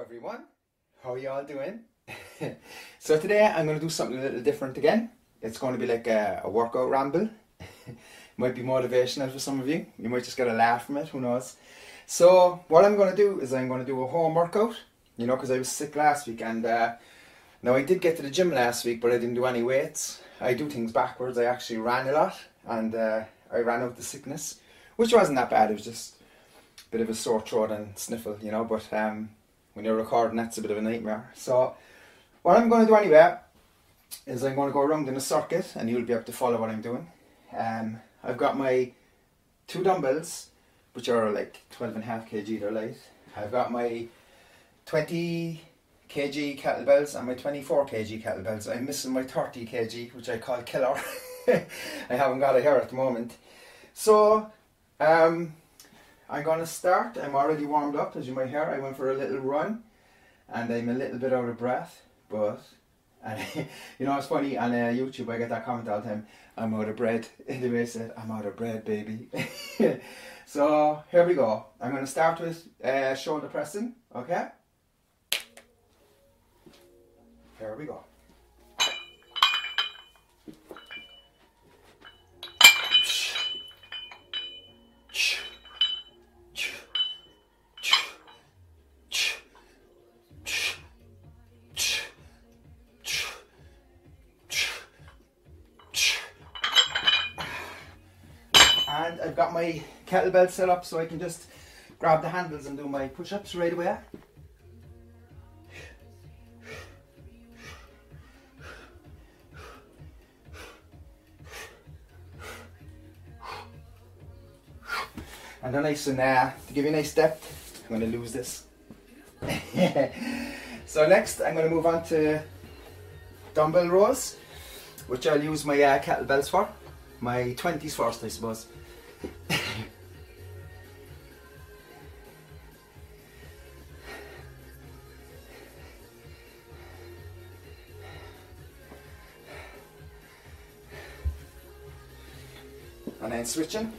everyone, how are you all doing? So today I'm going to do something a little different again. It's going to be like a workout ramble. Might be motivational for some of you. You might just get a laugh from it, who knows. So what I'm going to do is I'm going to do a home workout, because I was sick last week, and now I did get to the gym last week, but I didn't do any weights. I do things backwards. I actually ran a lot, and I ran out the sickness, which wasn't that bad. It was just a bit of a sore throat and sniffle, but when you're recording, that's a bit of a nightmare. So what I'm going to do anyway is I'm going to go around in a circuit, and you'll be able to follow what I'm doing. I've got my 2 dumbbells, which are like 12.5 kg, they're light. I've got my 20 kg kettlebells and my 24 kg kettlebells. I'm missing my 30 kg, which I call killer. I haven't got it here at the moment. So I'm going to start. I'm already warmed up, as you might hear. I went for a little run and I'm a little bit out of breath, but it's funny, on YouTube I get that comment all the time, I'm out of bread. The way I said, I'm out of bread, baby. So here we go. I'm going to start with shoulder pressing, okay? Here we go. And I've got my kettlebell set up so I can just grab the handles and do my push-ups right away. And then nice and to give you a nice depth, I'm going to lose this. So next I'm going to move on to dumbbell rows, which I'll use my kettlebells for. My 20s first, I suppose. And then switching.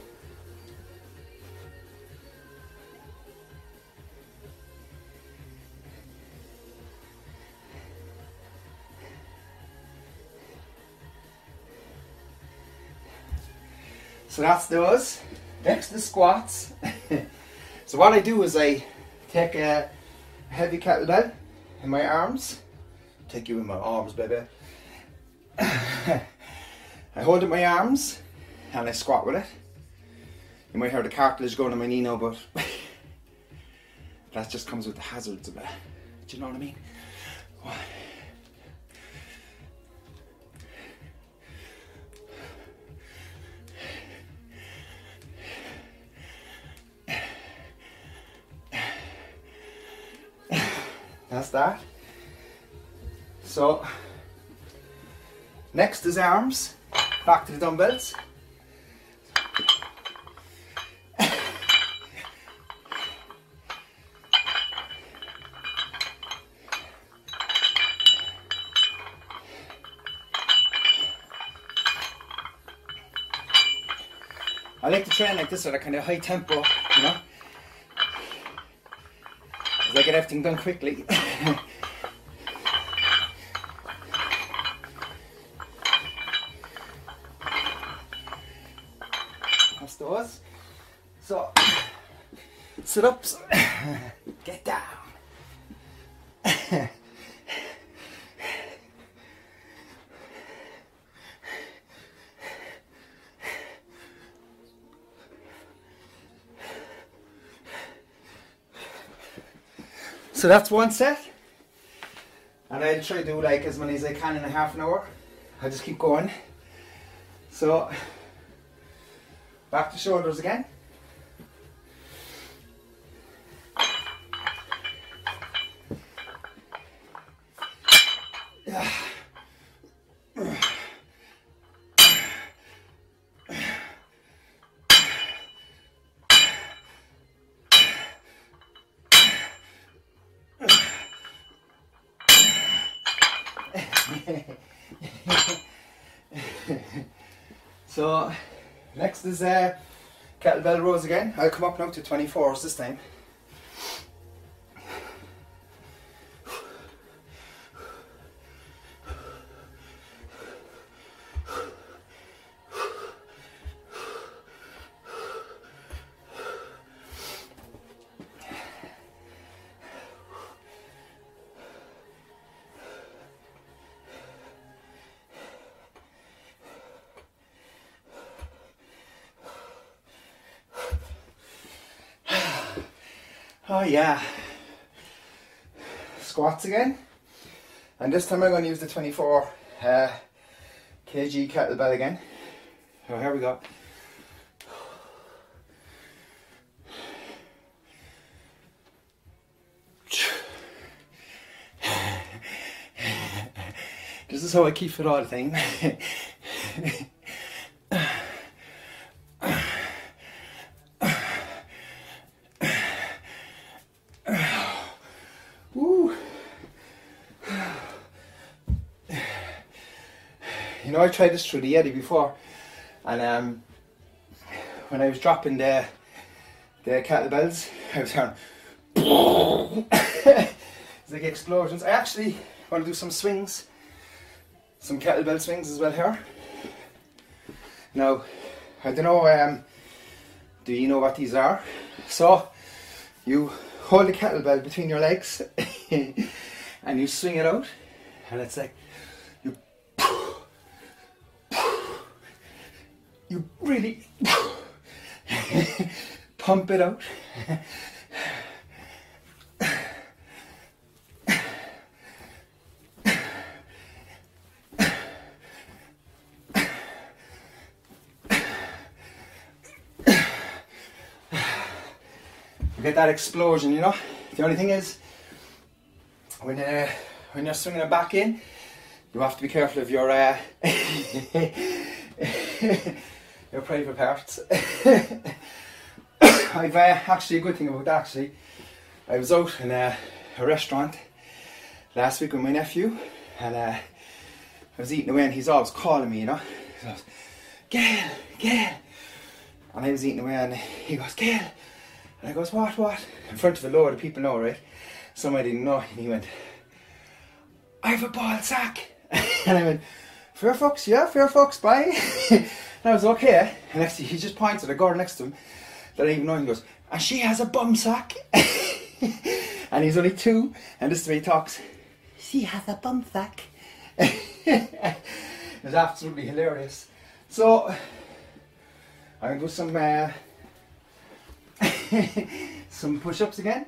So that's those. Next the squats. So what I do is I take a heavy kettlebell in my arms. Take you in my arms, baby. I hold it in my arms and I squat with it. You might hear the cartilage going on my knee now, but that just comes with the hazards of it. Do you know what I mean? That's that. So next is arms. Back to the dumbbells. I like to train like this at a kind of high tempo, because I get everything done quickly. That's those. So, sit-ups, get down. So that's one set, and I'll try to do like as many as I can in a half an hour. I'll just keep going. So back to shoulders again. So next is kettlebell rows again. I'll come up now to 24s this time. Oh yeah. Squats again. And this time I'm going to use the 24 kg kettlebell again. So here we go. This is how I keep fit all the time. Woo. You know, I tried this through the Yeti before, and when I was dropping the kettlebells, I was hearing it's like explosions. I actually want to do some swings, some kettlebell swings as well here. Now, I don't know, do you know what these are? So, you hold the kettlebell between your legs and you swing it out, and it's like you really pump it out. You get that explosion, you know. The only thing is, when you're swinging it back in, you have to be careful of your your private parts. I've actually a good thing about that. Actually, I was out in a restaurant last week with my nephew, and I was eating away, and he's always calling me, you know. He goes, "Gail, Gail," and I was eating away, and he goes, "Gail," and I goes, "What, what?" In front of a load of people, know, right? Some I didn't know, and he went, "I have a ball sack," and I went, "Fair fucks, yeah, fair fucks, bye." And I was okay. And next he just points at a girl next to him that I didn't even know. He goes, "And she has a bum sack." And he's only 2, and this is the way he talks. "She has a bum sack." It was absolutely hilarious. So I'm gonna do some push-ups again.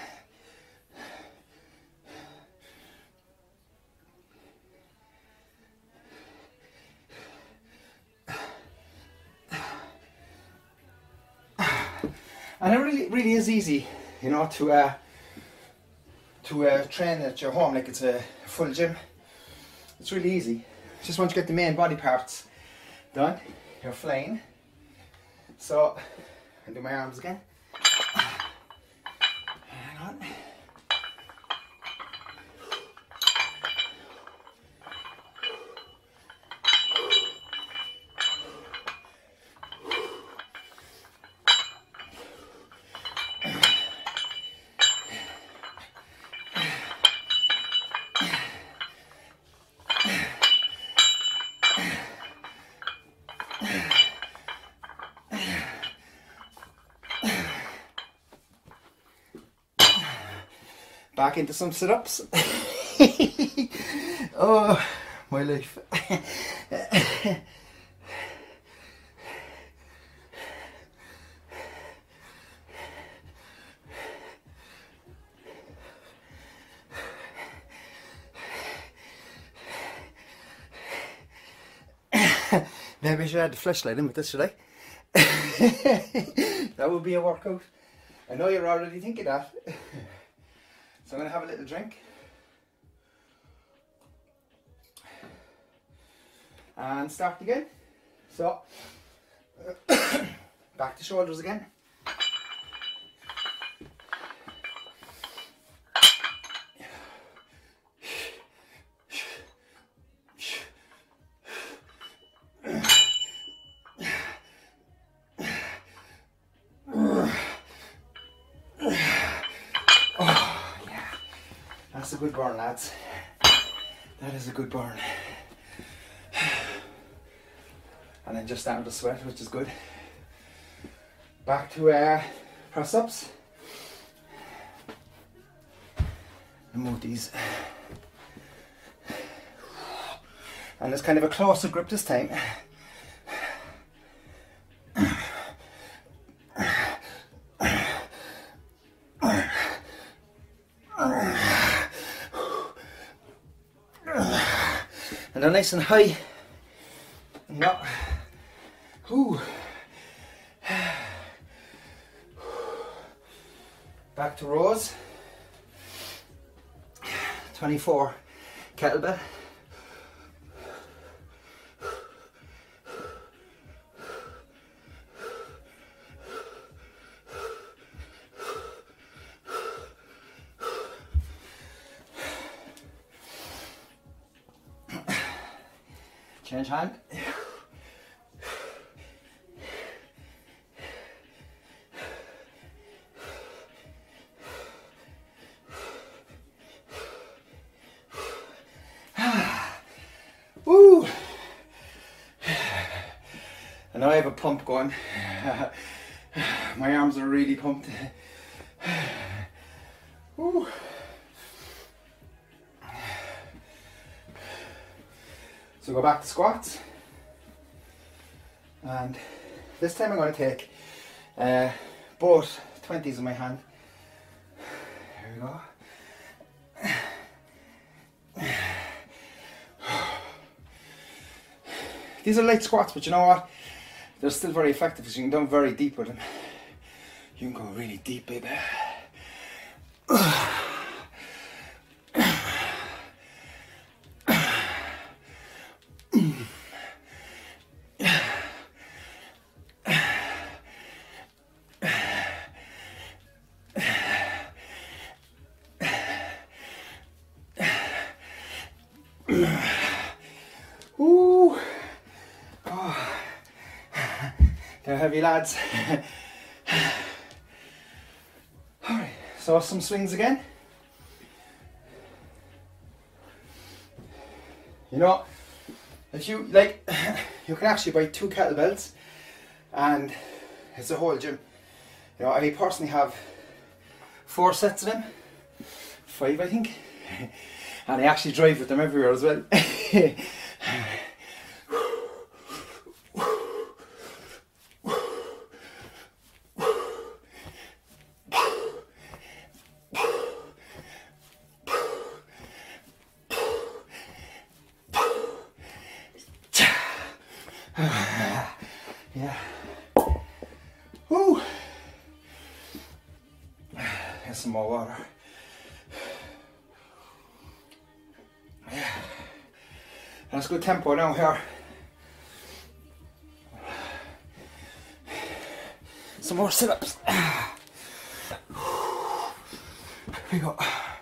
And it really is easy, you know, to train at your home like it's a full gym. It's really easy. Just once you get the main body parts done, you're flying. So, I'll do my arms again. Hang on. Back into some sit-ups. Oh, my life. Maybe I should add the flashlight in with this, should I? That would be a workout. I know you're already thinking that. So I'm going to have a little drink. And start again. So, back to shoulders again. That's a good burn, lads. That is a good burn. And then just starting to sweat, which is good. Back to press ups. And move these. And there's kind of a closer grip this time. And they're nice and high. No. Ooh. Back to rows. 24 kettlebell. Change hand. Woo! And now I have a pump going. My arms are really pumped. Woo! So go back to squats, and this time I'm going to take both 20s in my hand. Here we go. These are light squats, but you know what? They're still very effective because you can go very deep with them. You can go really deep, baby. Ooh. Oh. They're heavy, lads. Alright, so some swings again. You know, if you like, you can actually buy 2 kettlebells and it's a whole gym. You know, I personally have 4 sets of them, 5 I think, and I actually drive with them everywhere as well. Yeah. Woo. Get some more water. Yeah. That's good tempo now here. Some more sit-ups. Here we go.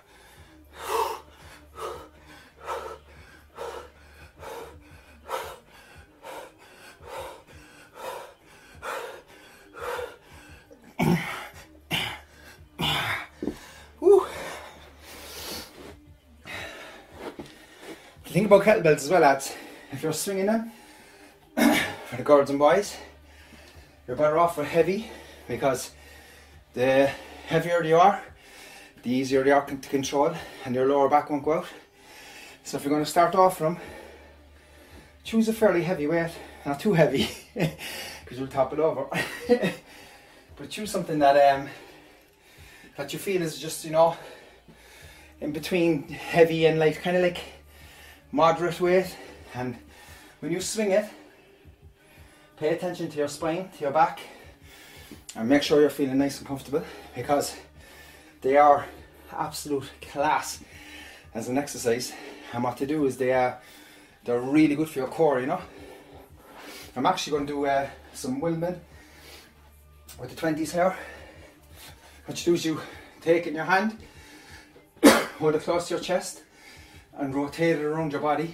The thing about kettlebells as well, lads, if you're swinging them, for the girls and boys, you're better off with heavy, because the heavier you are, the easier they are to control and your lower back won't go out. So if you're going to start off from, choose a fairly heavy weight, not too heavy, because you'll top it over. But choose something that that you feel is just, you know, in between heavy and light, kind of like moderate weight. And when you swing it, pay attention to your spine, to your back, and make sure you're feeling nice and comfortable, because they are absolute class as an exercise. And what they do is they're really good for your core, you know. I'm actually going to do some Wilman with the 20s here. What you do is you take it in your hand, hold it close to your chest, and rotate it around your body.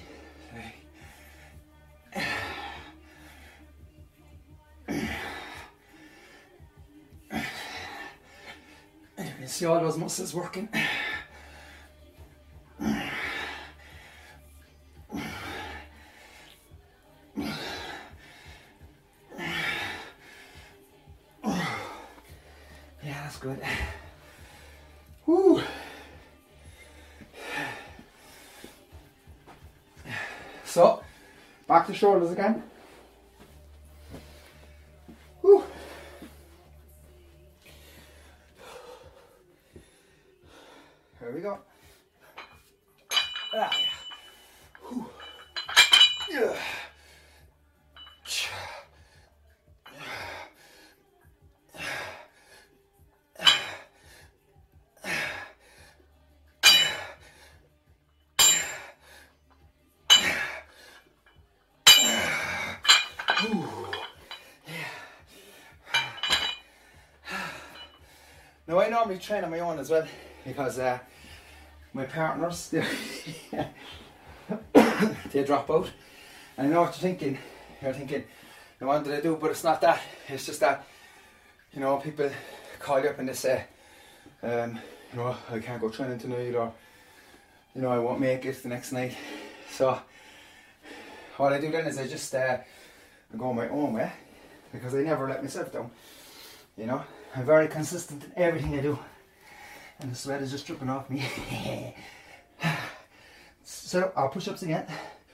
And you can see all those muscles working. Yeah, that's good. Woo. So, back to shoulders again. Woo. Here we go. Ah, yeah. Yeah. Now I normally train on my own as well because my partners, they drop out. And I know what you're thinking. You're thinking, now what did I do? But it's not that. It's just that, you know, people call you up and they say, you know, I can't go training tonight, or, you know, I won't make it the next night. So what I do then is I just go my own way, because I never let myself down. You know, I'm very consistent in everything I do, and the sweat is just dripping off me. So I'll push-ups again.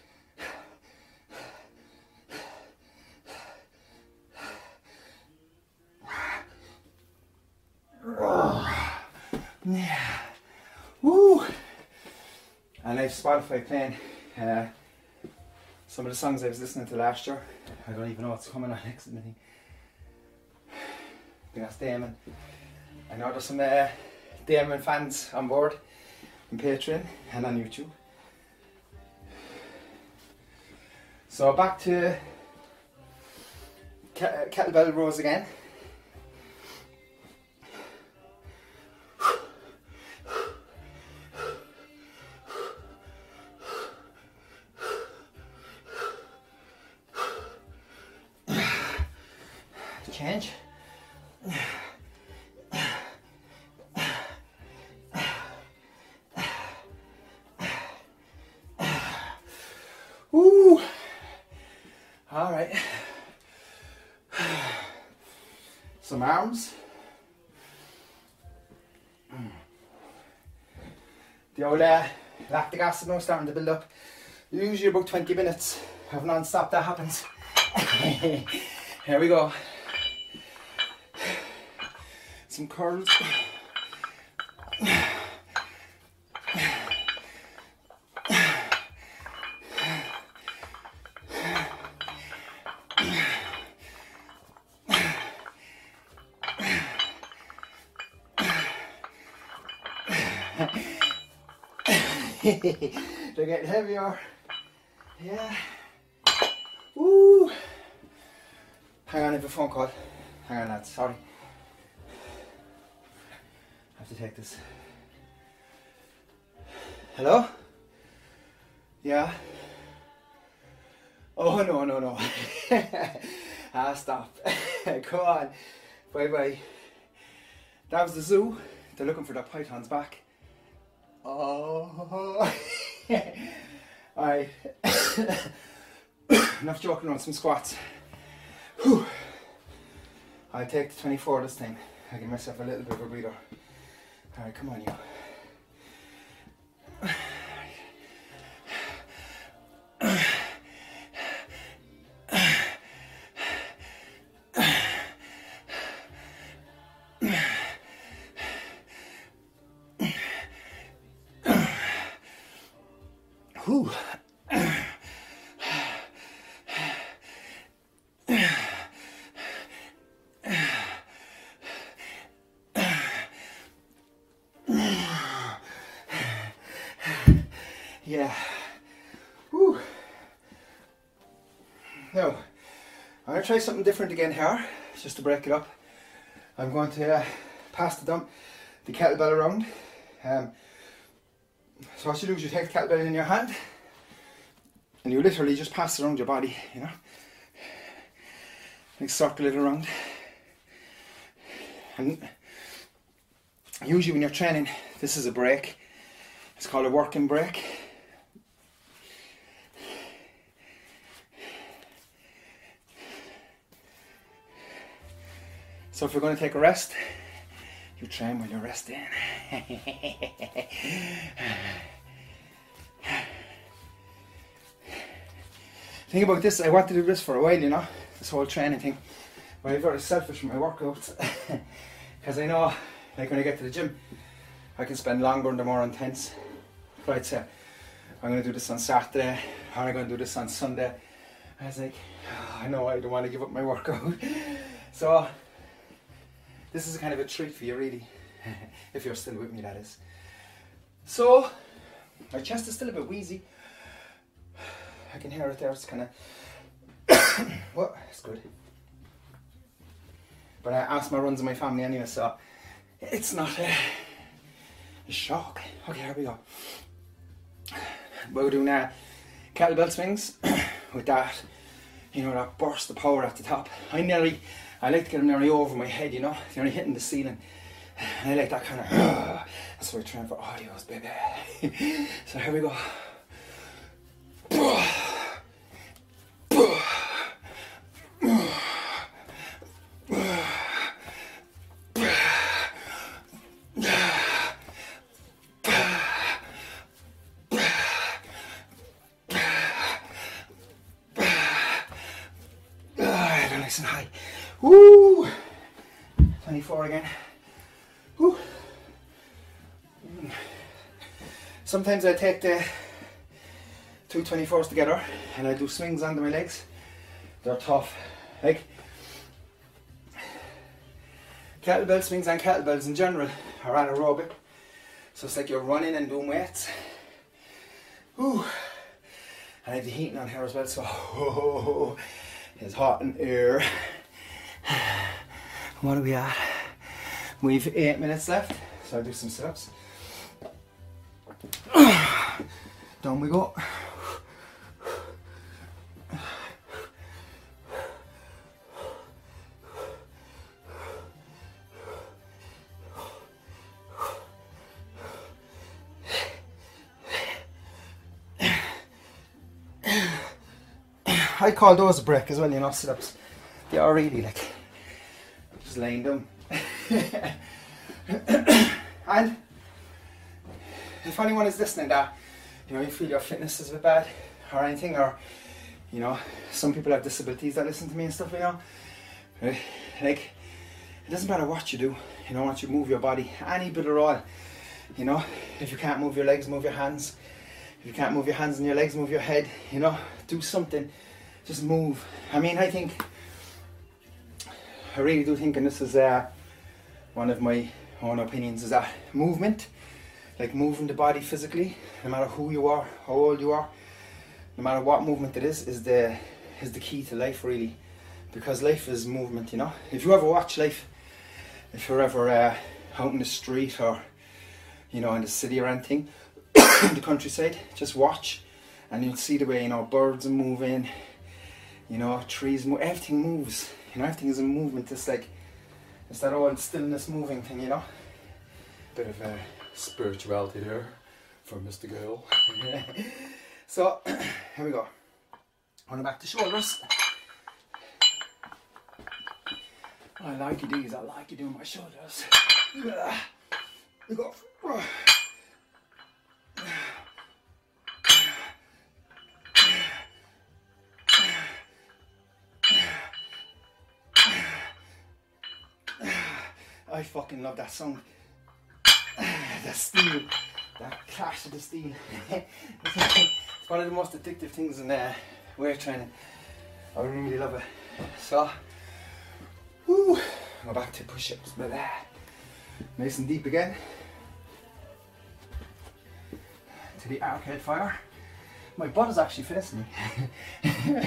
Yeah. Woo! And I have Spotify playing some of the songs I was listening to last year. I don't even know what's coming on next. I think that's Damon. I know there's some Damon fans on board on Patreon and on YouTube. So back to kettlebell rows again. Change. Woo! All right. Some arms. The old lactic acid now starting to build up. Usually about 20 minutes of non-stop that happens. Here we go. Some curls. They're getting heavier. Yeah. Woo. Hang on, I have a phone call. Hang on, lads. Sorry. I have to take this. Hello? Yeah? Oh, no. Stop. Come on. Bye. That was the zoo. They're looking for their pythons back. Oh. Alright. Enough joking around, some squats. Whew. I'll take the 24 this time. I'll give myself a little bit of a breather. Alright, come on, you. Whew. Yeah. Whew. Now, I'm going to try something different again here, just to break it up. I'm going to pass the kettlebell around. So what you do is you take the kettlebell in your hand and you literally just pass it around your body, you know. Like circle it around. And usually when you're training, this is a break. It's called a working break. So if you're going to take a rest, you train while you're resting. Think about this, I wanted to do this for a while, you know, this whole training thing. But I'm very selfish with my workouts. Because I know, like when I get to the gym, I can spend longer and they're more intense. But I'd say, I'm going to do this on Saturday, or I'm going to do this on Sunday. I was like, oh, I know I don't want to give up my workout. So, this is kind of a treat for you really, if you're still with me, that is. So, my chest is still a bit wheezy. I can hear it there, it's kind of, well, it's good. But I asthma runs in my family anyway, so it's not a shock. Okay, here we go. We're doing kettlebell swings with that, you know, that burst of power at the top. I like to get them nearly over my head, you know, they're only hitting the ceiling. And I like that kind of, that's why I train for audios, baby. So here we go. Nice and high. Woo! 24 again. Woo! Sometimes I take the two 24s together and I do swings under my legs. They're tough. Like kettlebell swings and kettlebells in general are anaerobic. So it's like you're running and doing weights. Woo! And I have the heating on here as well, so it's hot in here. What are we at? We've 8 minutes left, so I'll do some sit-ups. Down we go. I call those a break as well, you know, sit-ups. They are really like just laying down. And if anyone is listening that, you know, you feel your fitness is a bit bad or anything, or, you know, some people have disabilities that listen to me and stuff, you know, like, it doesn't matter what you do, you know, once you move your body, any bit at all, you know, if you can't move your legs, move your hands. If you can't move your hands and your legs, move your head, you know, do something. Just move. I mean, I really do think, and this is one of my own opinions, is that movement, like moving the body physically, no matter who you are, how old you are, no matter what movement it is the key to life really, because life is movement, you know. If you ever watch life, if you're ever out in the street or, you know, in the city or anything, the countryside, just watch and you'll see the way, you know, birds are moving, you know, trees move, everything moves, you know, everything is in movement. It's like, it's that old stillness moving thing, you know. Bit of spirituality there for Mr. Girl. So, here we go. On back to shoulders. I like you these, I like you doing my shoulders. We go. I fucking love that song. The steel, that clash of the steel. It's one of the most addictive things in weight training. I really love it. So, woo, go back to push-ups, but nice and deep again. To the arcade fire. My butt is actually facing me.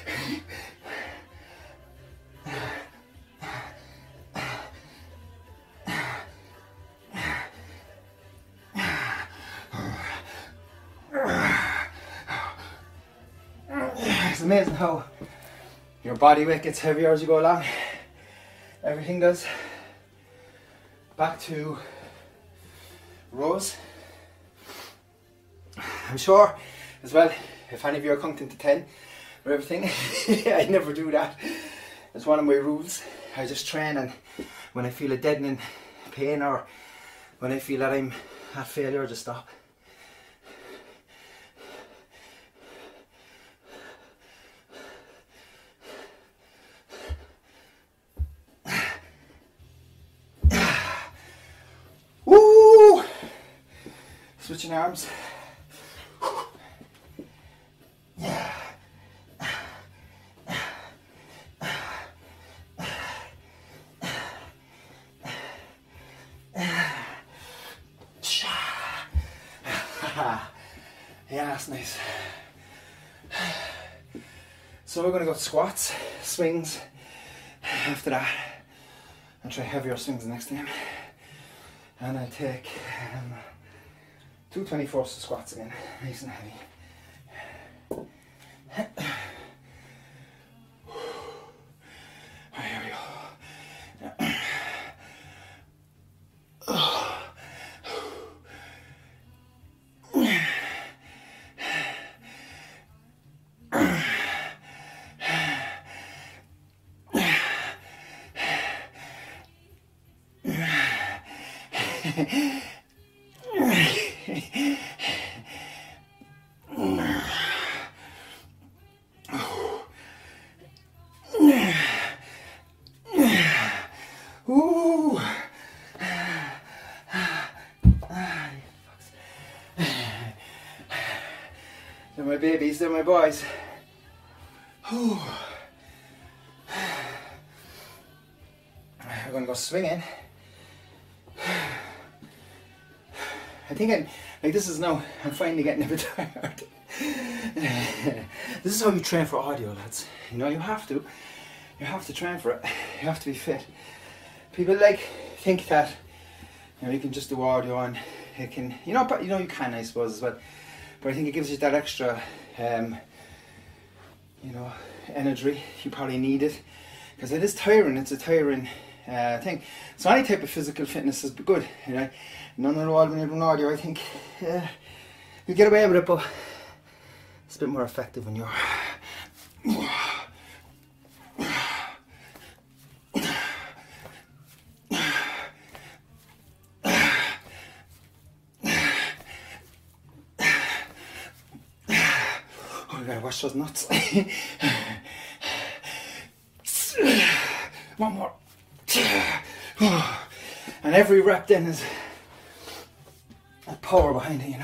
It's amazing how your body weight gets heavier as you go along. Everything does. Back to rows. I'm sure as well, if any of you are counting to 10 or everything, I never do that. It's one of my rules. I just train, and when I feel a deadening pain or when I feel that I'm at failure, I just stop. Woo! Switching arms. Yeah. Yeah, that's nice. So we're going to go squats, swings after that, and try heavier swings next time. And I take 224s squats again, nice and heavy. Here we go. Ooh. They're my babies, they're my boys. Ooh. We're going to go swinging. I think this is now, I'm finally getting a bit tired. This is how you train for audio, lads. You know, you have to train for it. You have to be fit. People think that, you know, you can just do audio and it can, you know, but you know you can, I suppose, as well. But I think it gives you that extra, you know, energy. You probably need it because it is tiring. It's a tiring thing. So any type of physical fitness is good, you know. None at all when you're doing audio. I think you get away with it, but it's a bit more effective when you're. I gotta wash those nuts. One more. And every rep then is a power behind it, you know.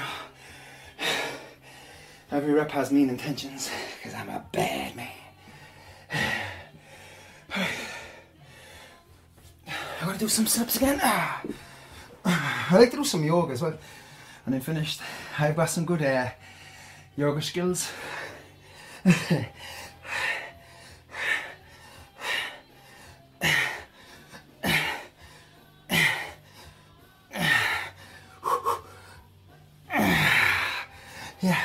Every rep has mean intentions, because I'm a bad man. I gotta do some sit-ups again. I like to do some yoga as well. And I'm finished. I've got some good yoga skills. Yeah,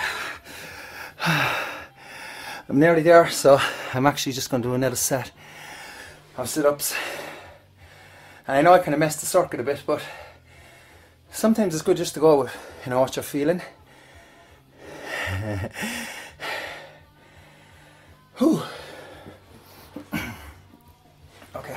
I'm nearly there, so I'm actually just going to do another set of sit-ups. And I know I kind of messed the circuit a bit, but sometimes it's good just to go with, you know, what you're feeling. Whew. Okay.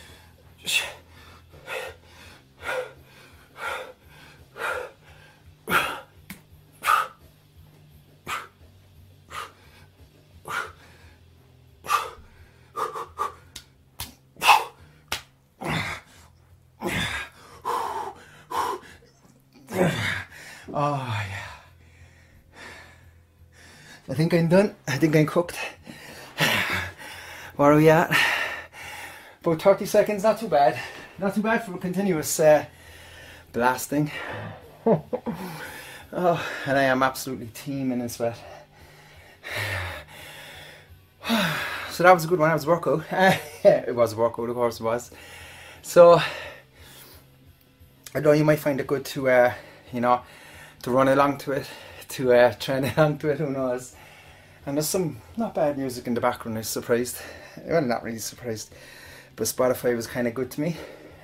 Oh yeah. I think I'm done. I think I'm cooked. Where are we at? About 30 seconds, not too bad. Not too bad for a continuous blasting. Oh, and I am absolutely teeming in sweat. So that was a good one. That was a workout. It was a workout, of course it was. So I know you might find it good to, you know, to run along to it, to train along to it, who knows. And there's some not bad music in the background. I was surprised. Well, not really surprised, but Spotify was kind of good to me.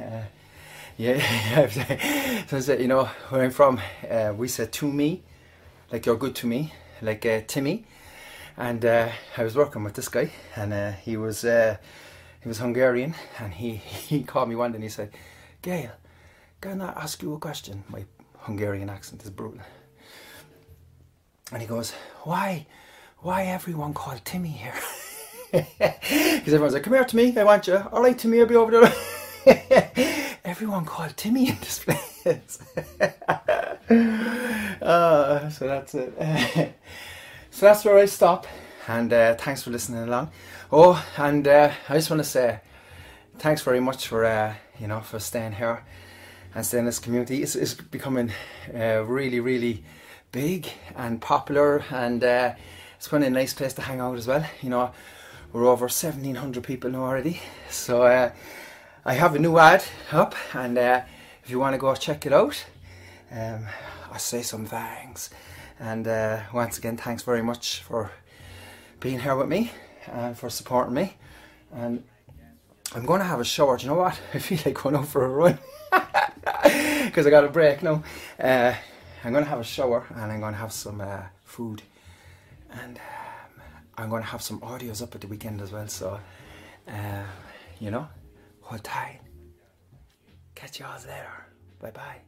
Yeah. So you know, where I'm from, we said to me, like you're good to me, like Timmy. And I was working with this guy, and he was Hungarian, and he called me one day and he said, "Gail, can I ask you a question?" My Hungarian accent is brutal. And he goes, why everyone called Timmy here? Because everyone's like, "Come here, Timmy, I want you." "All right, Timmy, I'll be over there." Everyone called Timmy in this place. So that's it. So that's where I stop. And thanks for listening along. Oh, and I just want to say thanks very much for for staying here and staying in this community. It's becoming really, really big and popular, and it's quite a nice place to hang out as well. You know, we're over 1,700 people now already. So I have a new ad up, and if you want to go check it out, I'll say some thanks. And once again, thanks very much for being here with me and for supporting me. And I'm going to have a shower. Do you know what? I feel like going out for a run because I got a break now. I'm going to have a shower, and I'm going to have some food, and I'm going to have some audios up at the weekend as well. So, hold tight. Catch you all later. Bye bye.